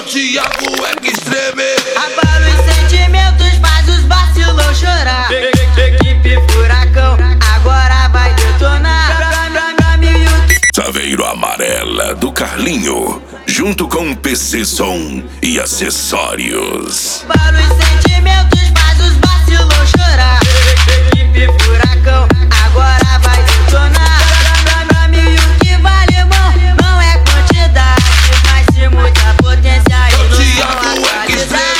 Thiago Extreme. Abala os sentimentos, faz os vacilão chorar. Equipe Furacão, agora vai detonar. Saveiro Amarela do Carlinho, junto com PC Som e acessórios. Abala os sentimentos, faz os vacilão chorar. Equipe Furacão, agora vai detonar. Pra mim o que vale, irmão, não é quantidade, mas sim muita potência e não só a qualidade.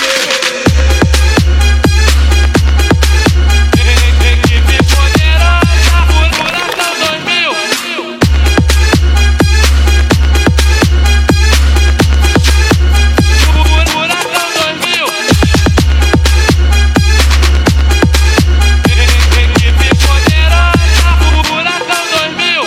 Equipe poderosa, Furacão 2000. Furacão 2000. Equipe poderosa, Furacão 2000.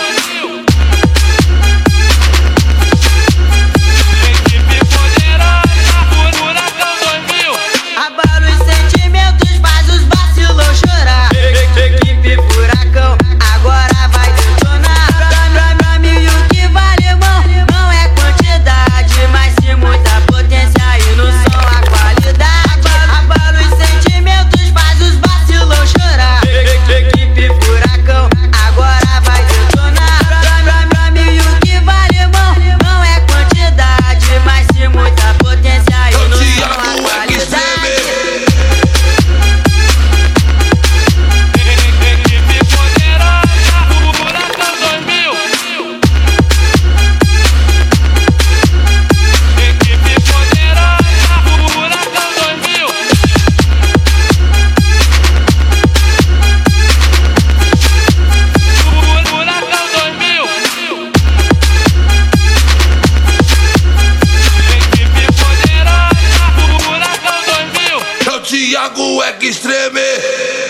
Equipe poderosa, Furacão 2000. Abala os sentimentos, faz os vacilão chorar. Equipe Furacão, agora vai detonar. Pra mim o que vale, irmão, não é quantidade, mas sim muita potência e no som a qualidade. Abala os sentimentos, faz os vacilão chorar. Equipe Furacão, agora vai detonar. Pra mim o que vale, irmão, não é quantidade, mas sim muita potência e no som a qualidade. Equipe poderosa, Furacão 2000. Equipe poderosa, Furacão 2000. Furacão 2000. Equipe poderosa, Furacão 2000. É o Thiago Extreme.